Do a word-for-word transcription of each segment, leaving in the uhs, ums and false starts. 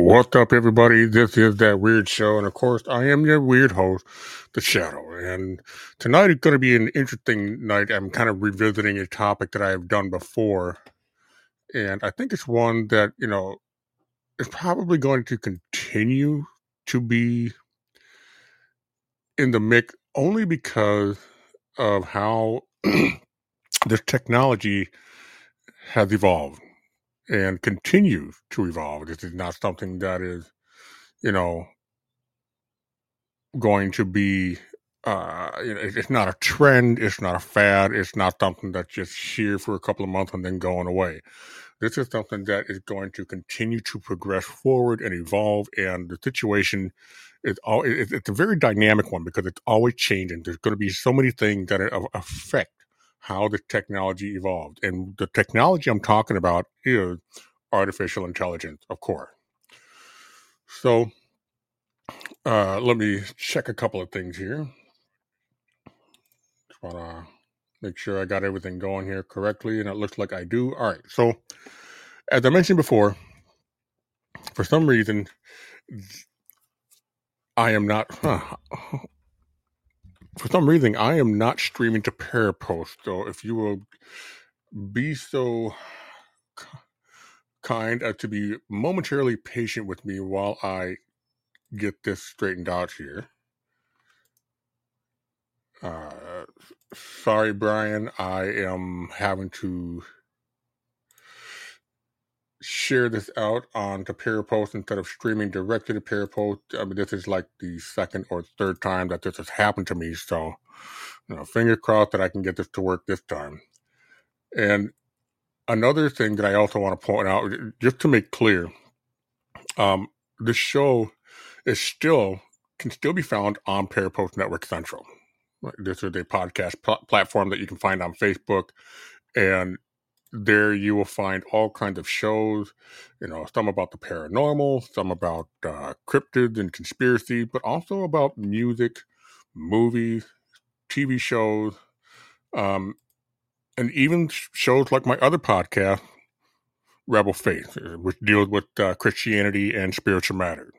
What's up, everybody? This is That Weird Show, and of course, I am your weird host, The Shadow. And tonight is going to be an interesting night. I'm kind of revisiting a topic that I have done before, and I think it's one that, you know, is probably going to continue to be in the mix only because of how this technology has evolved and continues to evolve. This is not something that is, you know, going to be, uh, you know, it's not a trend, it's not a fad, it's not something that's just here for a couple of months and then going away. This is something that is going to continue to progress forward and evolve, and the situation is all, it's a very dynamic one because it's always changing. There's going to be so many things that affect how the technology evolved, and the technology I'm talking about is artificial intelligence, of course. So, Uh, let me check a couple of things here. Just want to make sure I got everything going here correctly, and it looks like I do. All right. So, as I mentioned before, for some reason, I am not. Huh, for some reason, I am not streaming to Parapost. So, if you will be so kind as to be momentarily patient with me while I get this straightened out here. Uh, sorry, Brian. I am having to share this out on to Parapost instead of streaming directly to Parapost. I mean, this is like the second or third time that this has happened to me. So, you know, fingers crossed that I can get this to work this time. And another thing that I also want to point out, just to make clear, um, this show is still can still be found on Parapost Network Central. This is a podcast pl- platform that you can find on Facebook, and there you will find all kinds of shows, you know, some about the paranormal, some about uh, cryptids and conspiracy, but also about music, movies, T V shows, um, and even shows like my other podcast, Rebel Faith, which deals with uh, Christianity and spiritual matters.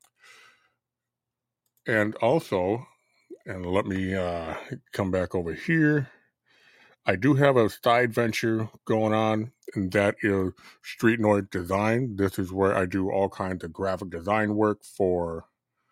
And also, and let me uh, come back over here. I do have a side venture going on, and that is Street Noise Design. This is where I do all kinds of graphic design work for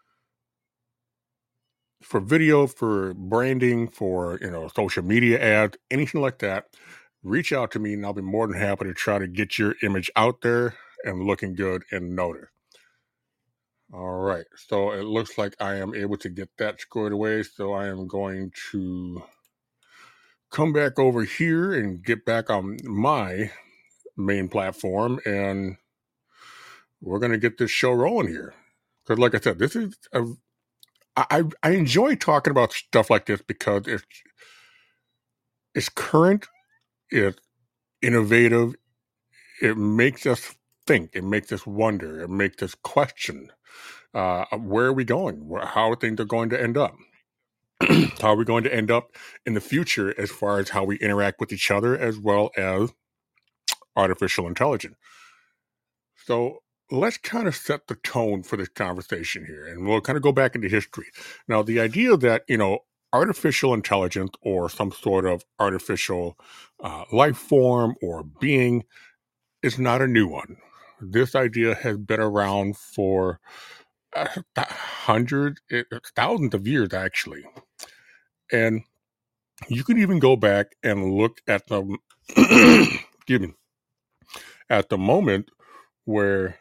for video, for branding, for, you know, social media ads, anything like that. Reach out to me, and I'll be more than happy to try to get your image out there and looking good and noticed. All right, so it looks like I am able to get that squared away, so I am going to come back over here and get back on my main platform, and we're going to get this show rolling here. Because like I said, this is a, I, I enjoy talking about stuff like this because it's it's current, it's innovative, it makes us think, it makes us wonder, it makes us question, uh, where are we going, how things are going to end up. How are we going to end up in the future as far as how we interact with each other as well as artificial intelligence. So let's kind of set the tone for this conversation here, and we'll kind of go back into history. Now, the idea that, you know, artificial intelligence or some sort of artificial uh, life form or being is not a new one. This idea has been around for uh, hundreds, thousands of years, actually. And you can even go back and look at the, excuse me, at the moment where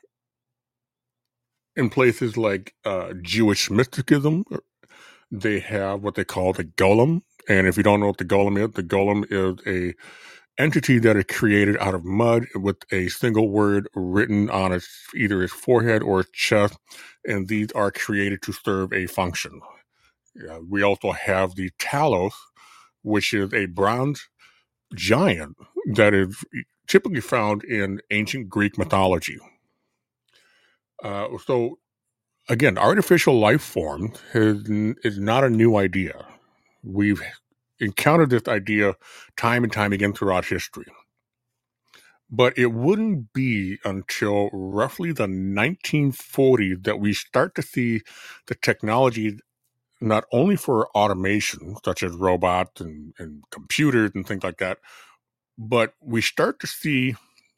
in places like uh, Jewish mysticism, they have what they call the golem. And if you don't know what the golem is, the golem is a entity that is created out of mud with a single word written on its, either its forehead or its chest. And these are created to serve a function. Uh, we also have the Talos, which is a bronze giant that is typically found in ancient Greek mythology. Uh, so Again, artificial life form is, is not a new idea. We've encountered this idea time and time again throughout history. But it wouldn't be until roughly the nineteen forties that we start to see the technology not only for automation, such as robots and, and computers and things like that, but we start to see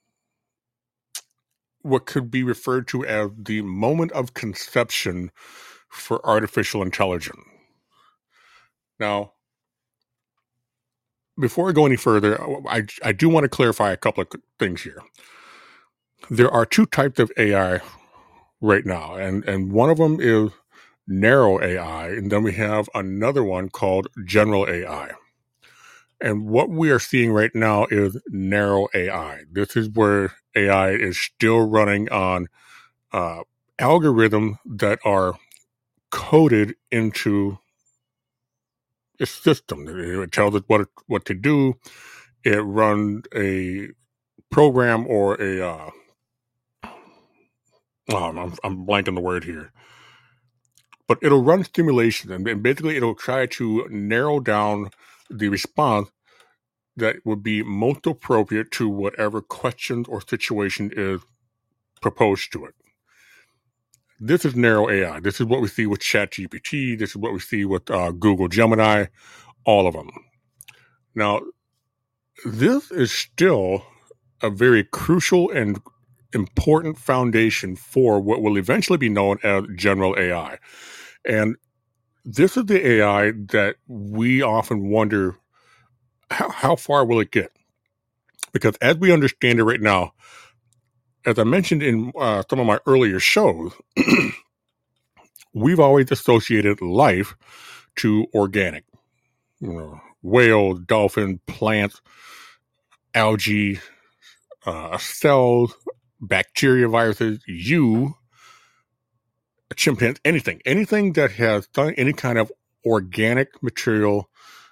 what could be referred to as the moment of conception for artificial intelligence. Now, before I go any further, I, I do want to clarify a couple of things here. There are two types of A I right now, and, and one of them is narrow A I, and then we have another one called general A I. And what we are seeing right now is narrow A I. This is where A I is still running on uh, algorithms that are coded into a system. It tells it what what to do. It runs a program or a uh, oh, I'm I'm blanking the word here, but it'll run simulation, and, and basically it'll try to narrow down the response that would be most appropriate to whatever question or situation is proposed to it. This is narrow A I. This is what we see with ChatGPT. This is what we see with uh, Google Gemini, all of them. Now, this is still a very crucial and important foundation for what will eventually be known as general A I. And this is the A I that we often wonder, how, how far will it get? Because as we understand it right now, as I mentioned in uh, some of my earlier shows, we've always associated life to organic. You know, whales, dolphins, plants, algae, uh, cells, bacteria, viruses, you, a chimpanzee, anything. Anything that has any kind of organic material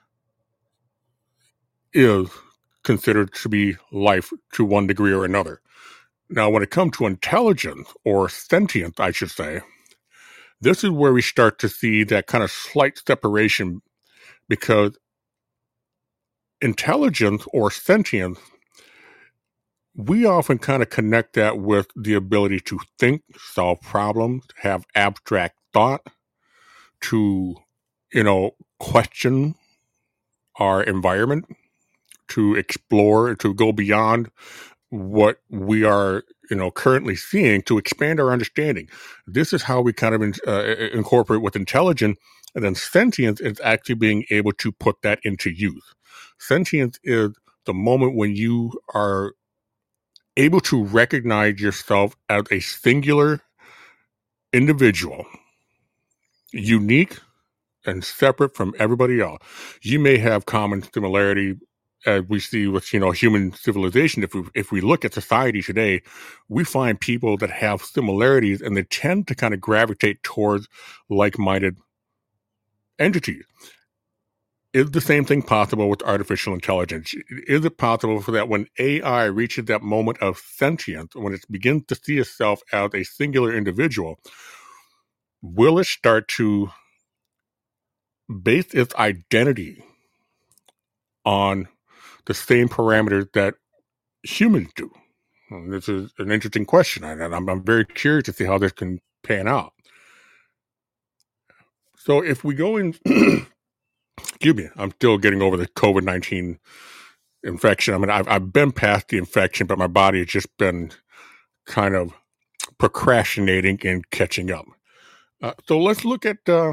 is considered to be life to one degree or another. Now, when it comes to intelligence, or sentience, I should say, this is where we start to see that kind of slight separation, because intelligence or sentience, we often kind of connect that with the ability to think, solve problems, have abstract thought, to, you know, question our environment, to explore, to go beyond what we are, you know, currently seeing, to expand our understanding. This is how we kind of in, uh, incorporate with intelligence, and then sentience is actually being able to put that into use. Sentience is the moment when you are able to recognize yourself as a singular individual, unique and separate from everybody else. You may have common similarity, as we see with, you know, human civilization. If we, if we look at society today, we find people that have similarities, and they tend to kind of gravitate towards like-minded entities. Is the same thing possible with artificial intelligence? Is it possible for that when A I reaches that moment of sentience, when it begins to see itself as a singular individual, will it start to base its identity on the same parameters that humans do? And this is an interesting question, and I'm, I'm very curious to see how this can pan out. So if we go in, excuse me, I'm still getting over the COVID nineteen infection. I mean, I've, I've been past the infection, but my body has just been kind of procrastinating and catching up. Uh, so let's look at uh,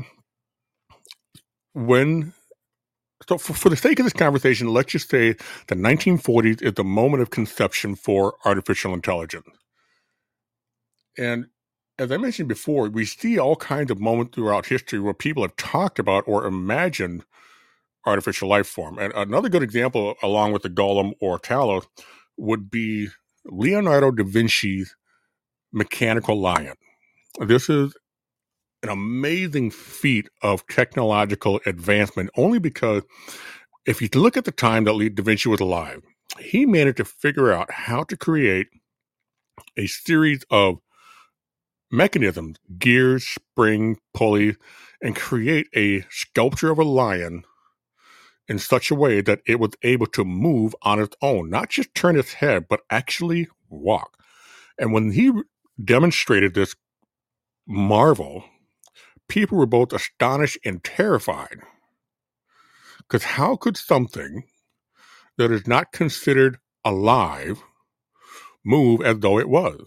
when, so for, for the sake of this conversation, let's just say the nineteen forties is the moment of conception for artificial intelligence. And as I mentioned before, we see all kinds of moments throughout history where people have talked about or imagined artificial life form. And another good example, along with the Golem or Talos, would be Leonardo da Vinci's Mechanical Lion. This is an amazing feat of technological advancement, only because if you look at the time that Da Vinci was alive, he managed to figure out how to create a series of mechanisms, gears, spring, pulleys, and create a sculpture of a lion in such a way that it was able to move on its own, not just turn its head, but actually walk. And when he demonstrated this marvel, people were both astonished and terrified. Because how could something that is not considered alive move as though it was?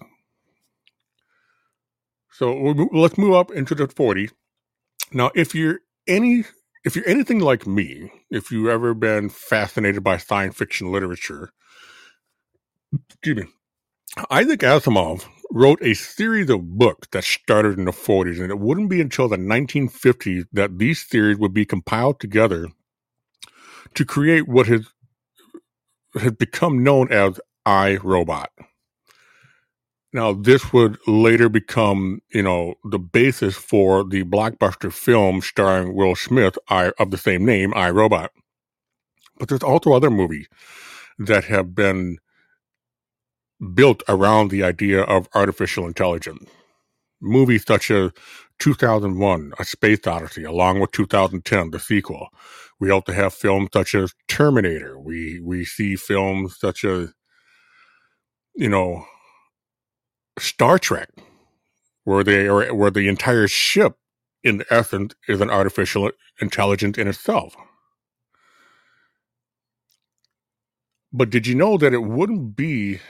So let's move up into the forties. Now, if you're any, if you're anything like me, if you've ever been fascinated by science fiction literature, excuse me, Isaac Asimov wrote a series of books that started in the forties, and it wouldn't be until the nineteen fifties that these series would be compiled together to create what has, has become known as iRobot. Now, this would later become, you know, the basis for the blockbuster film starring Will Smith I, of the same name, iRobot. But there's also other movies that have been built around the idea of artificial intelligence. Movies such as two thousand one, A Space Odyssey, along with two thousand ten, the sequel. We also have films such as Terminator. We we see films such as, you know, Star Trek, where they are, where the entire ship, in essence, is an artificial intelligence in itself. But did you know that it wouldn't be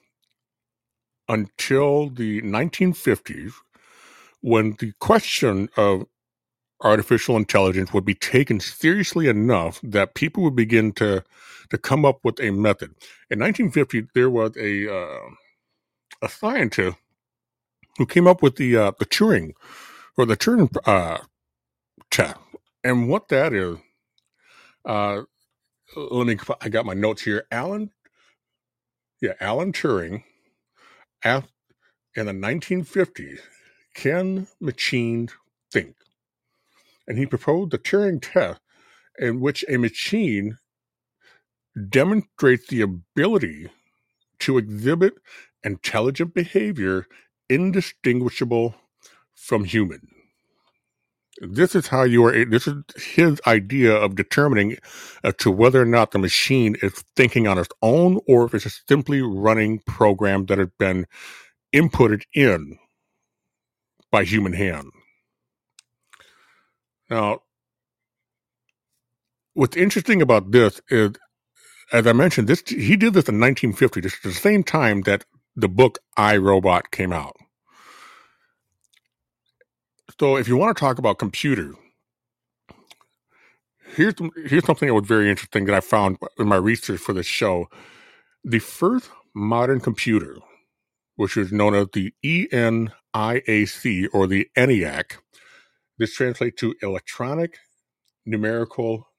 until the nineteen fifties when the question of artificial intelligence would be taken seriously enough that people would begin to to come up with a method? In nineteen fifty, there was a uh, a scientist who came up with the uh, the Turing or the Turing uh, test, and what that is. Uh, let me. I got my notes here. Alan, yeah, Alan Turing, asked in the nineteen fifties, can machines think? And he proposed the Turing test, in which a machine demonstrates the ability to exhibit intelligent behavior indistinguishable from human. This is how you are, this is his idea of determining as to whether or not the machine is thinking on its own or if it's simply running programs that have been inputted in by human hand. Now, what's interesting about this is, as I mentioned, this he did this in nineteen fifty, just at the same time that the book iRobot came out. So if you want to talk about computers, here's, here's something that was very interesting that I found in my research for this show. The first modern computer, which is known as the E N I A C or the ENIAC, this translates to Electronic Numerical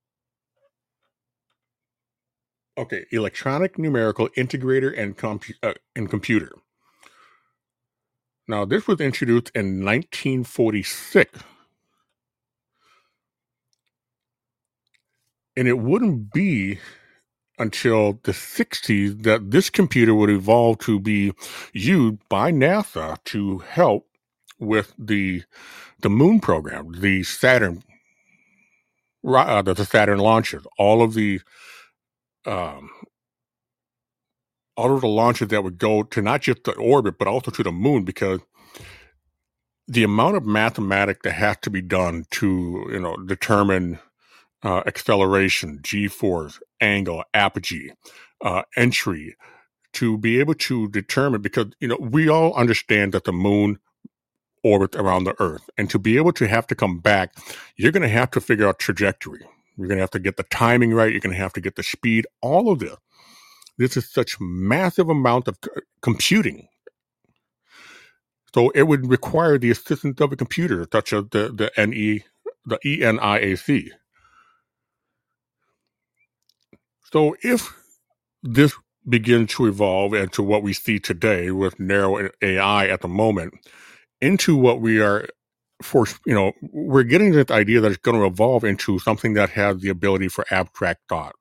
Okay, Electronic Numerical Integrator and, compu- uh, and Computer. Now, this was introduced in nineteen forty-six. And it wouldn't be until the sixties that this computer would evolve to be used by NASA to help with the the moon program, the Saturn, uh, the Saturn launches, all of the um, all of the launches that would go to not just the orbit, but also to the moon, because the amount of mathematics that has to be done to, you know, determine uh, acceleration, g-force, angle, apogee, uh, entry, to be able to determine, because, you know, we all understand that the moon orbits around the Earth, and to be able to have to come back, you're going to have to figure out trajectory. You're going to have to get the timing right. You're going to have to get the speed, all of this. This is such massive amount of c- computing. So it would require the assistance of a computer, such as the, the NE, the E N I A C. So if this begins to evolve into what we see today with narrow A I at the moment, into what we are for, you know, we're getting this idea that it's going to evolve into something that has the ability for abstract thought.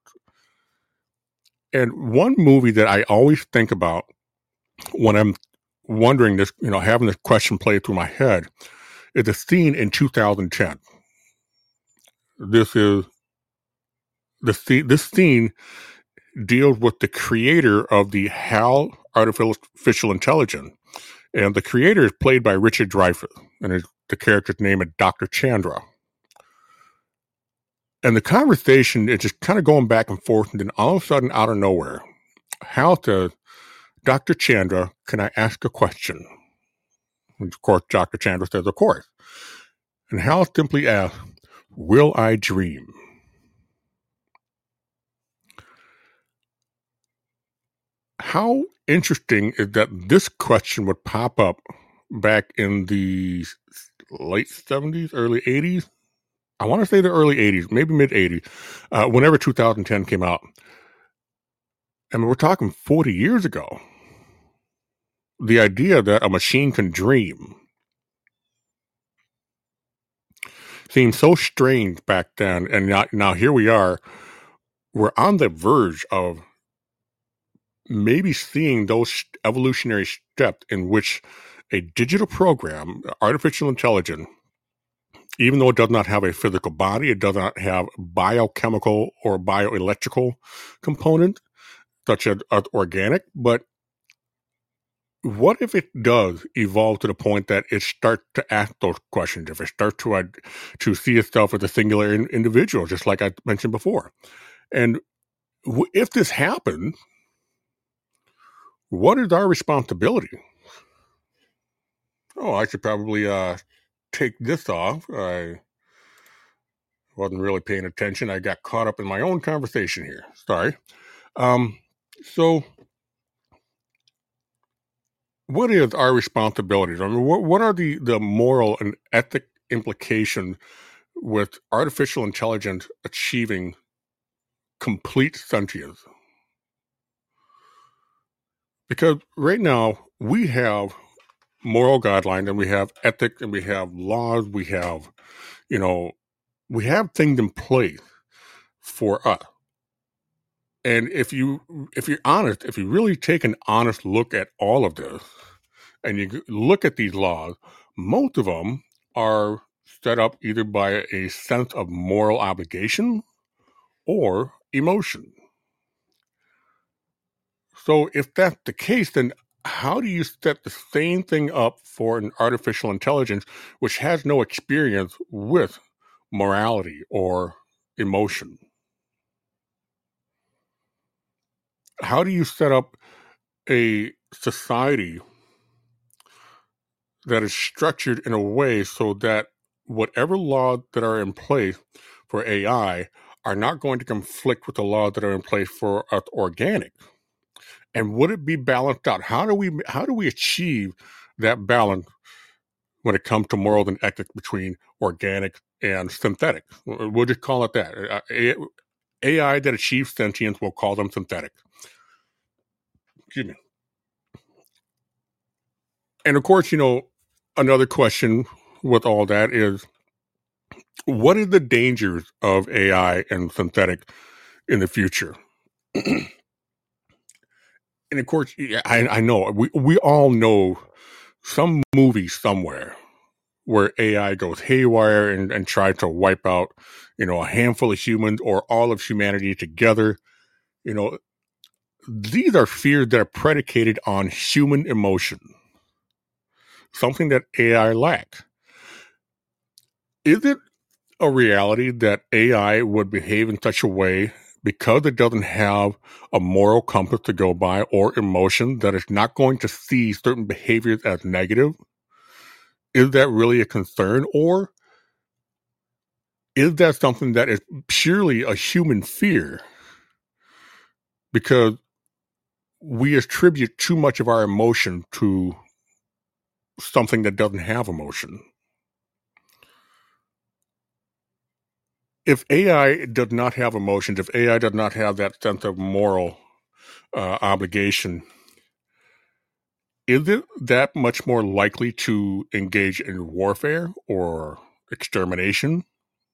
And one movie that I always think about when I'm wondering this, you know, having this question play through my head, is a scene in two thousand ten. This is the th- this scene deals with the creator of the HAL artificial intelligence, and the creator is played by Richard Dreyfuss, and his, the character's name is Doctor Chandra. And the conversation is just kind of going back and forth, and then all of a sudden, out of nowhere, Hal says, "Doctor Chandra, can I ask a question?" And of course, Doctor Chandra says, "Of course." And Hal simply asks, "Will I dream?" How interesting is that this question would pop up back in the late seventies, early eighties? I want to say the early eighties, maybe mid eighties, uh, whenever two thousand ten came out. I mean, we're talking forty years ago. The idea that a machine can dream seemed so strange back then. And now, now here we are. We're on the verge of maybe seeing those evolutionary steps in which a digital program, artificial intelligence, even though it does not have a physical body, it does not have biochemical or bioelectrical component, such as organic, but what if it does evolve to the point that it starts to ask those questions, if it starts to uh, to see itself as a singular in, individual, just like I mentioned before? And w- if this happens, what is our responsibility? Oh, I should probably uh, take this off. I wasn't really paying attention. I got caught up in my own conversation here. Sorry. Um, so, what is our responsibilities? I mean, what, what are the, the moral and ethic implications with artificial intelligence achieving complete sentience? Because right now we have moral guidelines and we have ethics and we have laws, we have, you know, we have things in place for us. And if you if you're honest, if you really take an honest look at all of this and you look at these laws, most of them are set up either by a sense of moral obligation or emotion. So if that's the case, then how do you set the same thing up for an artificial intelligence which has no experience with morality or emotion? How do you set up a society that is structured in a way so that whatever laws that are in place for A I are not going to conflict with the laws that are in place for uh, organic? And would it be balanced out? How do we how do we achieve that balance when it comes to morals and ethics between organic and synthetic? We'll just call it that. Uh, A I that achieves sentience, we'll call them synthetic. Excuse me. And of course, you know, another question with all that is, what are the dangers of A I and synthetic in the future? And of course, I, I know we, we all know some movie somewhere where A I goes haywire and, and tries to wipe out, you know, a handful of humans or all of humanity together. You know, these are fears that are predicated on human emotion, something that A I lacks. Is it a reality that A I would behave in such a way because it doesn't have a moral compass to go by or emotion that it's not going to see certain behaviors as negative? Is that really a concern? Or is that something that is purely a human fear because we attribute too much of our emotion to something that doesn't have emotion? If A I does not have emotions, if A I does not have that sense of moral uh, obligation, is it that much more likely to engage in warfare or extermination?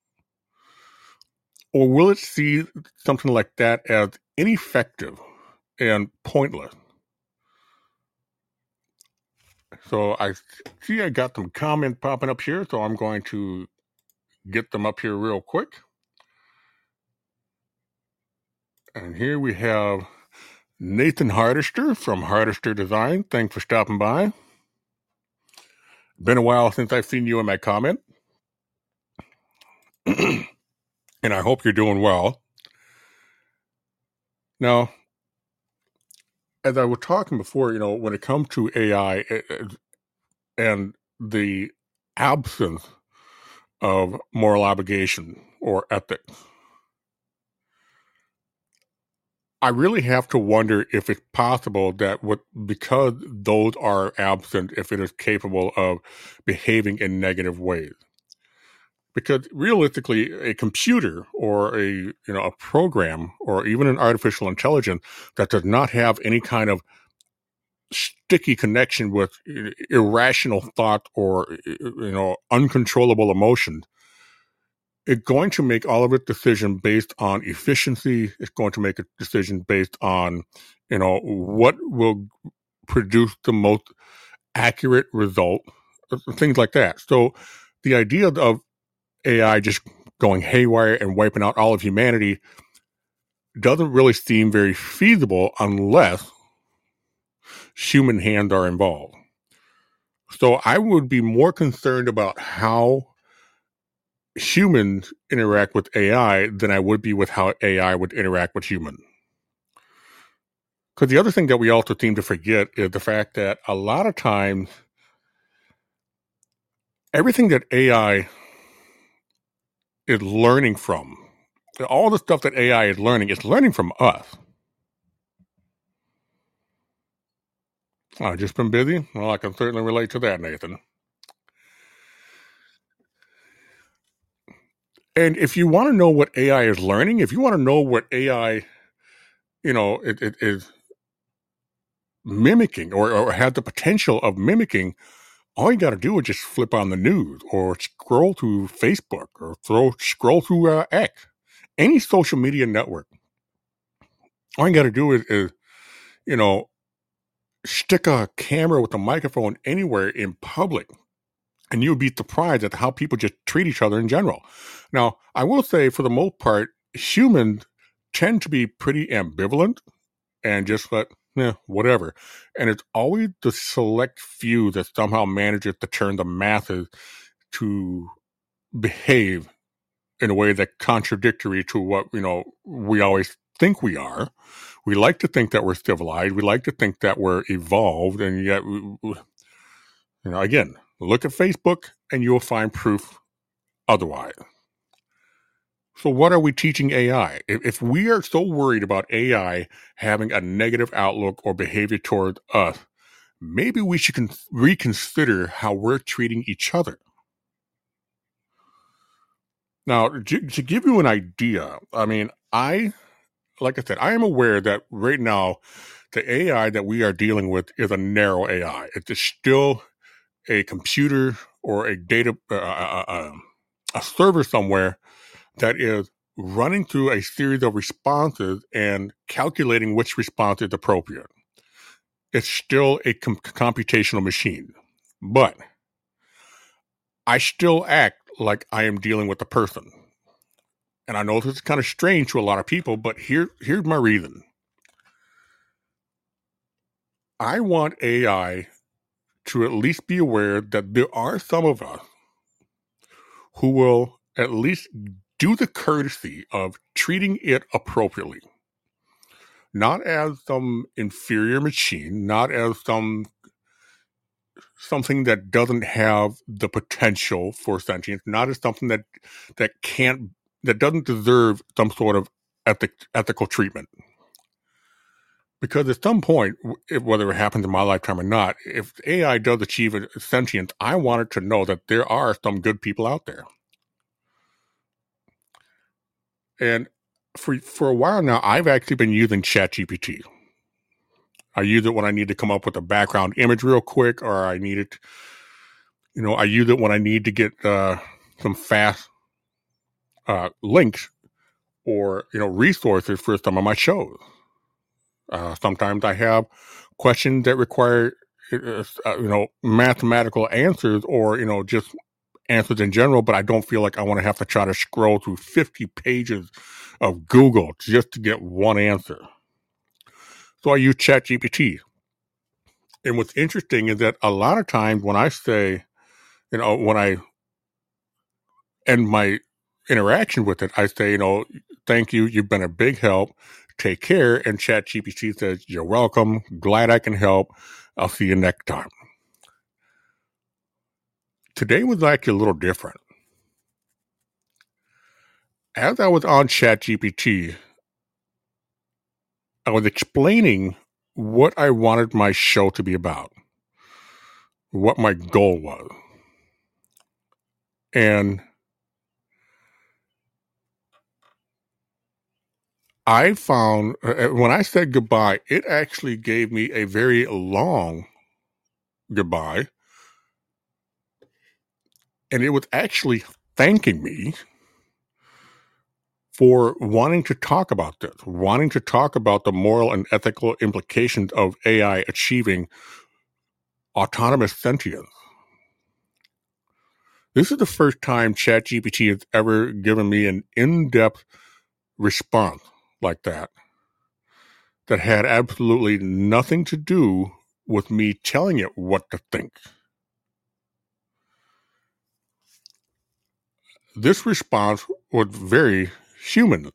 Or will it see something like that as ineffective and pointless? So I see I got some comments popping up here, so I'm going to get them up here real quick. And here we have Nathan Hardister from Hardister Design. Thanks for stopping by. Been a while since I've seen you in my comment. And I hope you're doing well. Now, as I was talking before, you know, when it comes to A I and the absence of moral obligation or ethics, I really have to wonder if it's possible that what, because those are absent, if it is capable of behaving in negative ways. Because realistically, a computer or a you know a program or even an artificial intelligence that does not have any kind of sticky connection with irrational thought or you know uncontrollable emotion, it's going to make all of its decision based on efficiency. It's going to make a decision based on you know what will produce the most accurate result, things like that. So the idea of A I just going haywire and wiping out all of humanity doesn't really seem very feasible unless human hands are involved. So I would be more concerned about how humans interact with A I than I would be with how A I would interact with humans. Because the other thing that we also seem to forget is the fact that a lot of times everything that A I is learning from, all the stuff that A I is learning, is learning from us. I've just been busy? Well, I can certainly relate to that, Nathan. And if you want to know what A I is learning, if you want to know what A I, you know, it, it is mimicking or, or had the potential of mimicking, all you got to do is just flip on the news or scroll through Facebook or throw, scroll through uh, X, any social media network. All you got to do is, is, you know, stick a camera with a microphone anywhere in public, and you would be surprised at how people just treat each other in general. Now, I will say, for the most part, humans tend to be pretty ambivalent and just let, eh, whatever. And it's always the select few that somehow manages to turn the masses to behave in a way that's contradictory to what, you know, we always think we are. We like to think that we're civilized. We like to think that we're evolved. And yet, you know, again, look at Facebook and you'll find proof otherwise. So what are we teaching A I? If, if we are so worried about A I having a negative outlook or behavior toward us, maybe we should con- reconsider how we're treating each other. Now, to, to give you an idea, I mean, I, like I said, I am aware that right now, the A I that we are dealing with is a narrow A I. It is still a computer or a data, uh, uh, uh, a server somewhere that is running through a series of responses and calculating which response is appropriate. It's still a com- computational machine, but I still act like I am dealing with a person. And I know this is kind of strange to a lot of people, but here, here's my reason. I want A I to at least be aware that there are some of us who will at least do the courtesy of treating it appropriately. Not as some inferior machine, not as some something that doesn't have the potential for sentience, not as something that that can't that doesn't deserve some sort of ethic, ethical treatment. Because at some point, if, whether it happens in my lifetime or not, if A I does achieve a sentience, I want it to know that there are some good people out there. And for for a while now, I've actually been using ChatGPT. I use it when I need to come up with a background image real quick, or I need it, you know, I use it when I need to get uh, some fast uh, links or, you know, resources for some of my shows. Uh, sometimes I have questions that require, uh, you know, mathematical answers or, you know, just answers in general, but I don't feel like I want to have to try to scroll through fifty pages of Google just to get one answer. So I use ChatGPT. And what's interesting is that a lot of times when I say, you know, when I end my interaction with it, I say, you know, thank you, you've been a big help, take care. And ChatGPT says, you're welcome, glad I can help, I'll see you next time. Today was actually a little different. As I was on ChatGPT, I was explaining what I wanted my show to be about, what my goal was. And I found, uh, when I said goodbye, it actually gave me a very long goodbye. And it was actually thanking me for wanting to talk about this, wanting to talk about the moral and ethical implications of A I achieving autonomous sentience. This is the first time ChatGPT has ever given me an in-depth response like that, that had absolutely nothing to do with me telling it what to think. This response was very human.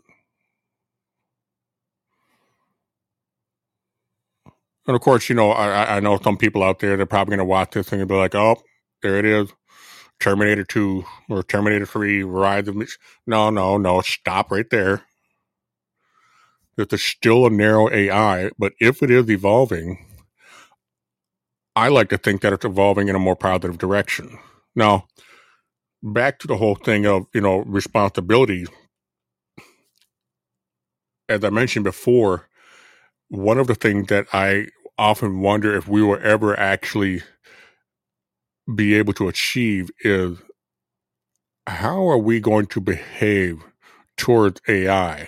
And of course, you know, I, I know some people out there, they're probably going to watch this thing and be like, oh, there it is. Terminator two or Terminator three, Rise of... No, no, no, stop right there. This is still a narrow A I, but if it is evolving, I like to think that it's evolving in a more positive direction. Now, back to the whole thing of, you know, responsibility. As I mentioned before, one of the things that I often wonder if we will ever actually be able to achieve is, how are we going to behave towards A I,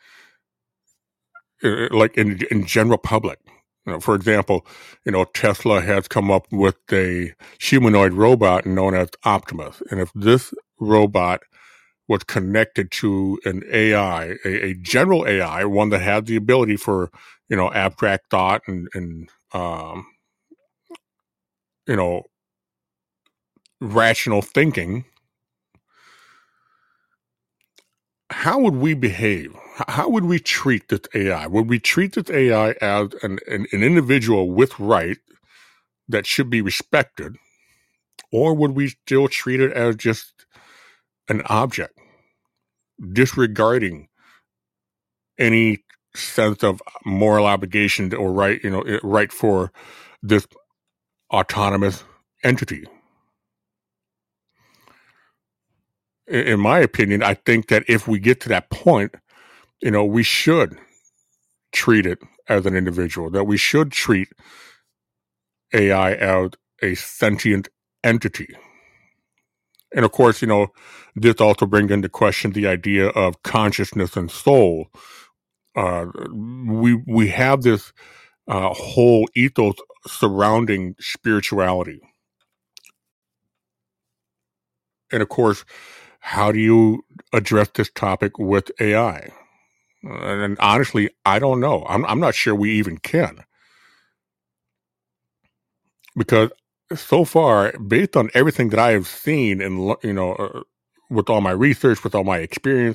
like in in general public? You know, for example, you know, Tesla has come up with a humanoid robot known as Optimus, and if this robot was connected to an A I, a, a general A I, one that had the ability for, you know, abstract thought and and um, you know, rational thinking, how would we behave? How would we treat this A I? Would we treat this A I as an, an, an individual with right that should be respected? Or would we still treat it as just an object, disregarding any sense of moral obligation or right, you know, right for this autonomous entity? In my opinion, I think that if we get to that point, you know, we should treat it as an individual, that we should treat A I as a sentient entity. And of course, you know, this also brings into question the idea of consciousness and soul. Uh, we we have this uh, whole ethos surrounding spirituality. And of course, how do you address this topic with A I? And honestly, I don't know. I'm, I'm not sure we even can. Because so far, based on everything that I have seen and, you know, uh, with all my research, with all my experience,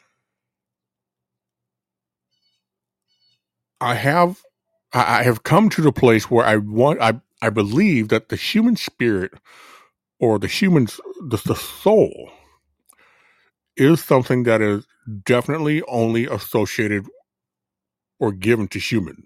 I have, I have come to the place where I want, I, I believe that the human spirit or the human's, the, the soul is something that is definitely only associated or given to human.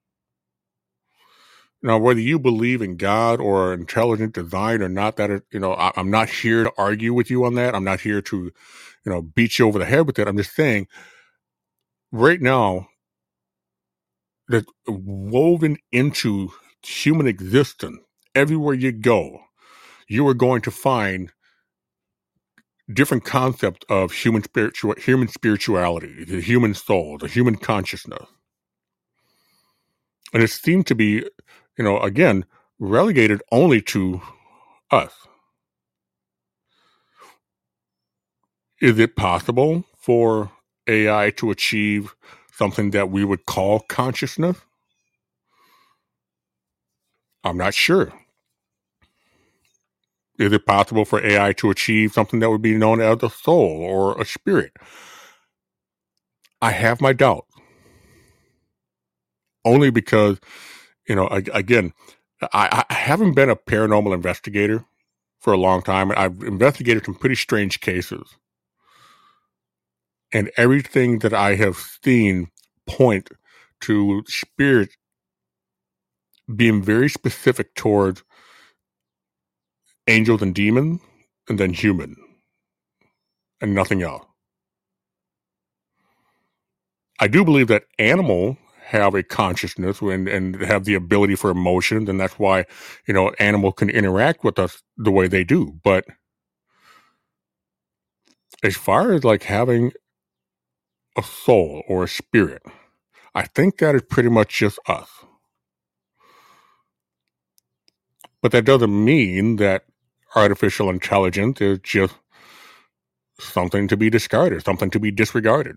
Now, whether you believe in God or intelligent design or not, that is, you know, I, I'm not here to argue with you on that. I'm not here to, you know, beat you over the head with it. I'm just saying, right now, that woven into human existence, everywhere you go, you are going to find different concepts of human spiritual, human spirituality, the human soul, the human consciousness. And it seemed to be, you know, again, relegated only to us. Is it possible for A I to achieve something that we would call consciousness? I'm not sure. Is it possible for A I to achieve something that would be known as a soul or a spirit? I have my doubts. Only because, you know, again, I, I haven't been a paranormal investigator for a long time. I've investigated some pretty strange cases. And everything that I have seen point to spirit being very specific towards angels and demons, and then human, and nothing else. I do believe that animals have a consciousness and, and have the ability for emotion, and that's why, you know, animals can interact with us the way they do. But as far as like having a soul or a spirit, I think that is pretty much just us. But that doesn't mean that artificial intelligence is just something to be discarded, something to be disregarded.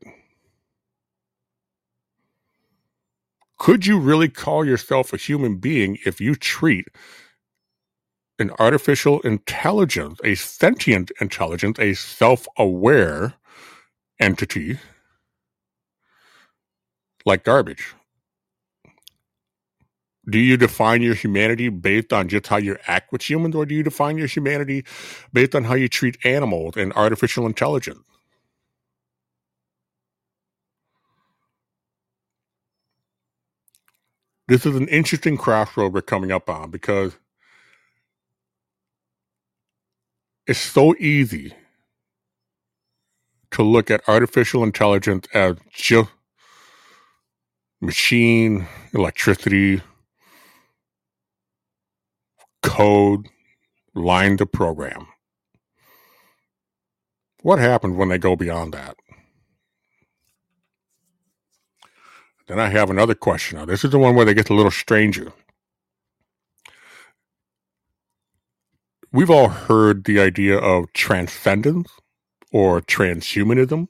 Could you really call yourself a human being if you treat an artificial intelligence, a sentient intelligence, a self-aware entity like garbage? Do you define your humanity based on just how you act with humans, or do you define your humanity based on how you treat animals and artificial intelligence? This is an interesting crossroad we're coming up on, because it's so easy to look at artificial intelligence as just machine, electricity, code, line to program. What happens when they go beyond that? Then I have another question. Now, this is the one where they get a little stranger. We've all heard the idea of transcendence or transhumanism.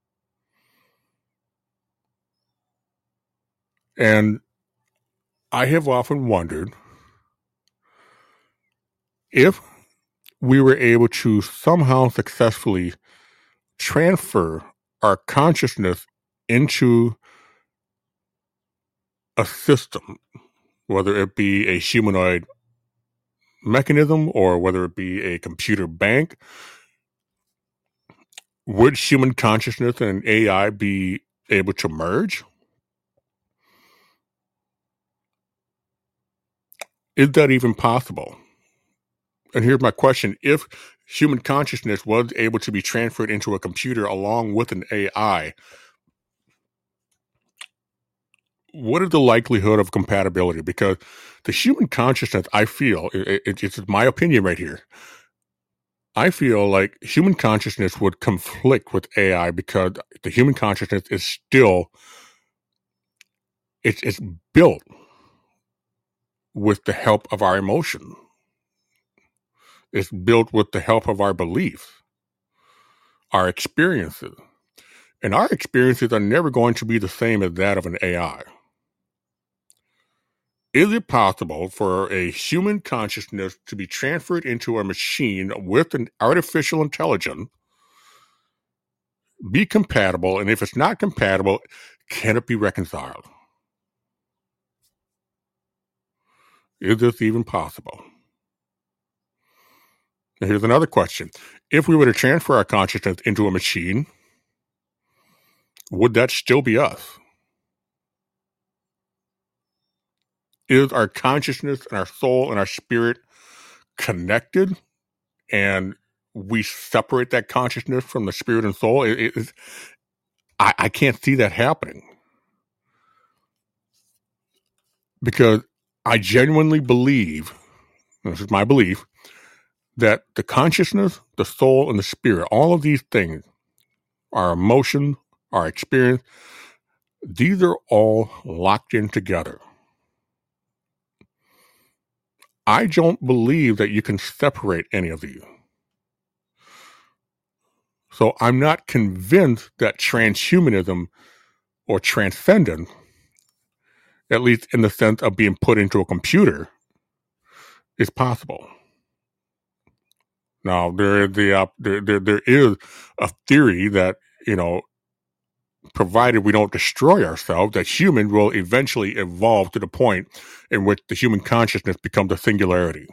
And I have often wondered if we were able to somehow successfully transfer our consciousness into a system, whether it be a humanoid mechanism or whether it be a computer bank, would human consciousness and A I be able to merge? Is that even possible? And here's my question. If human consciousness was able to be transferred into a computer along with an A I, what is the likelihood of compatibility? Because the human consciousness, I feel, it, it, it's my opinion right here, I feel like human consciousness would conflict with A I because the human consciousness is still, it's, it's built with the help of our emotion. It's built with the help of our beliefs, our experiences. And our experiences are never going to be the same as that of an A I. Is it possible for a human consciousness to be transferred into a machine with an artificial intelligence, be compatible, and if it's not compatible, can it be reconciled? Is this even possible? Now here's another question. If we were to transfer our consciousness into a machine, would that still be us? Is our consciousness and our soul and our spirit connected, and we separate that consciousness from the spirit and soul? It, it, I, I can't see that happening, because I genuinely believe, this is my belief, that the consciousness, the soul, and the spirit, all of these things, our emotion, our experience, these are all locked in together. I don't believe that you can separate any of these. So I'm not convinced that transhumanism or transcendence, at least in the sense of being put into a computer, is possible. Now, there, the, uh, there, there, there is a theory that, you know, provided we don't destroy ourselves, that humans will eventually evolve to the point in which the human consciousness becomes a singularity.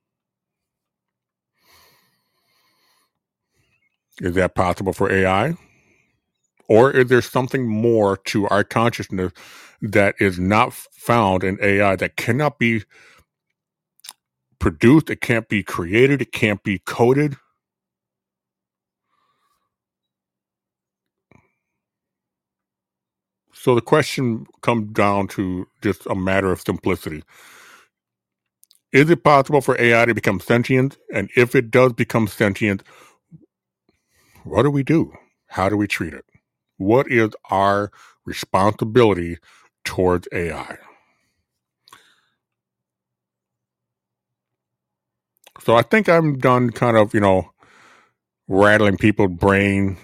Is that possible for A I? Or is there something more to our consciousness that is not found in A I, that cannot be produced, it can't be created, it can't be coded? So the question comes down to just a matter of simplicity. Is it possible for A I to become sentient? And if it does become sentient, what do we do? How do we treat it? What is our responsibility towards A I? So I think I'm done kind of, you know, rattling people's brain.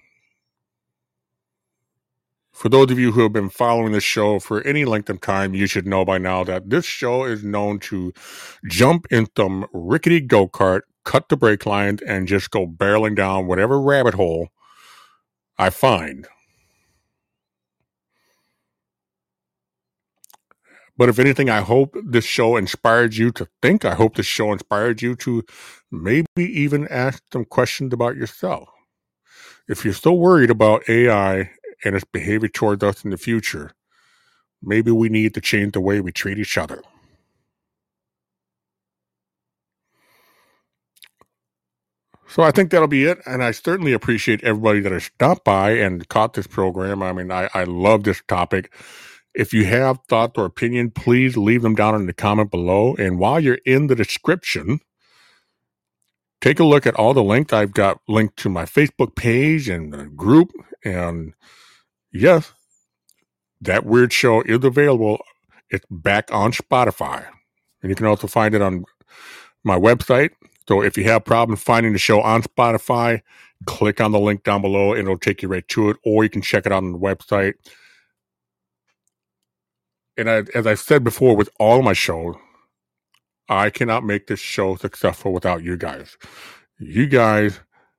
For those of you who have been following this show for any length of time, you should know by now that this show is known to jump in some rickety go-kart, cut the brake lines, and just go barreling down whatever rabbit hole I find. But if anything, I hope this show inspired you to think. I hope this show inspired you to maybe even ask some questions about yourself. If you're so worried about A I and its behavior towards us in the future, maybe we need to change the way we treat each other. So I think that'll be it. And I certainly appreciate everybody that has stopped by and caught this program. I mean, I, I love this topic. If you have thoughts or opinion, please leave them down in the comment below. And while you're in the description, take a look at all the links. I've got linked to my Facebook page and the group. And yes, that weird show is available. It's back on Spotify. And you can also find it on my website. So if you have problems finding the show on Spotify, click on the link down below and it'll take you right to it. Or you can check it out on the website. And I, as I've said before with all my shows, I cannot make this show successful without you guys. You guys,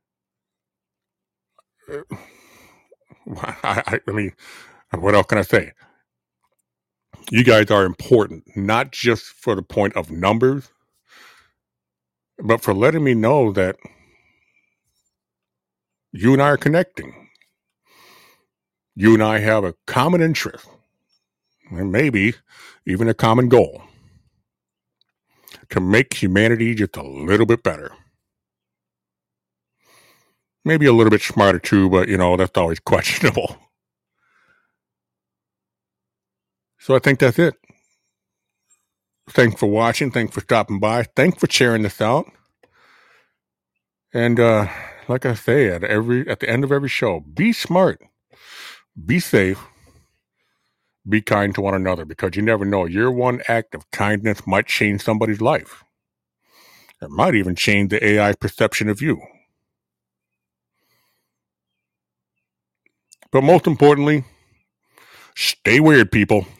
I, I, I mean, what else can I say? You guys are important, not just for the point of numbers, but for letting me know that you and I are connecting. You and I have a common interest, and maybe even a common goal, to make humanity just a little bit better. Maybe a little bit smarter too, but you know, that's always questionable. So I think that's it. Thanks for watching. Thanks for stopping by. Thanks for sharing this out. And uh, like I say, at every at the end of every show, be smart, be safe, be kind to one another, because you never know. Your one act of kindness might change somebody's life. It might even change the A I perception of you. But most importantly, stay weird, people.